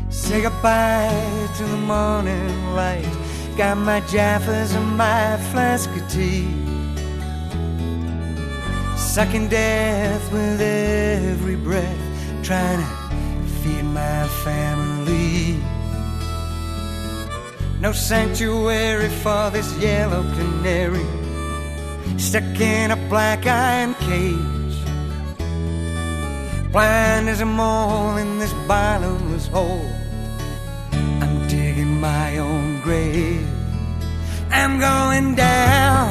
Say goodbye to the morning light. Got my Jaffas and my flask of tea. Sucking death with every breath, trying to feed my family. No sanctuary for this yellow canary, stuck in a black iron cage. Blind as a mole in this bottomless hole, I'm digging my own grave. I'm going down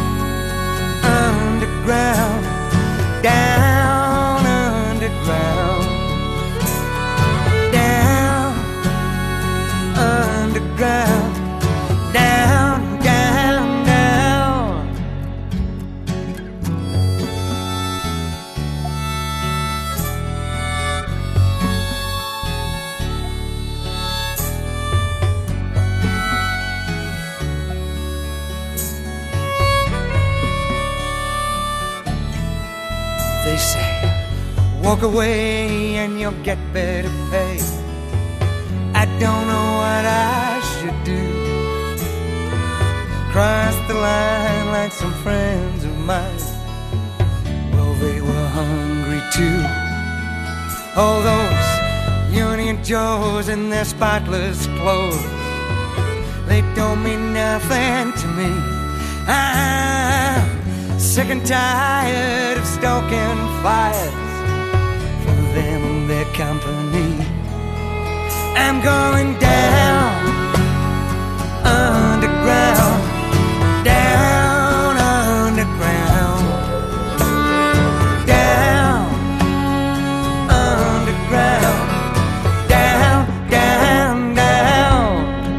underground, down underground, down underground, down, down, down. They say, walk away and you'll get better pay. I don't know what I should do. Cross the line like some friends of mine. Well, they were hungry too. All those Union Joes in their spotless clothes, they don't mean nothing to me. I'm sick and tired of stoking fires for them and their company. I'm going down underground, down underground, down underground, down, down, down.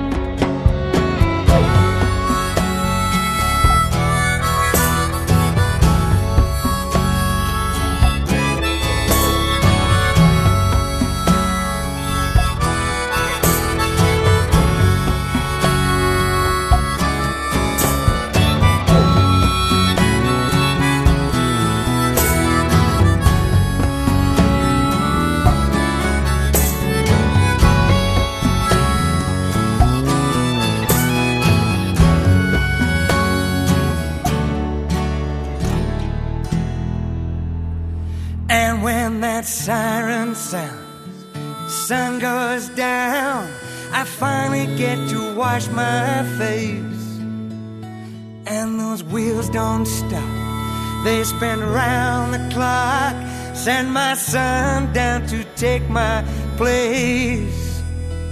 And when that siren sounds, sun goes down, I finally get to wash my face. And those wheels don't stop, they spin round the clock. Send my son down to take my place.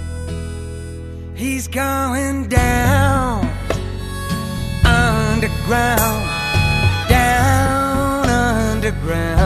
He's going down underground, down underground,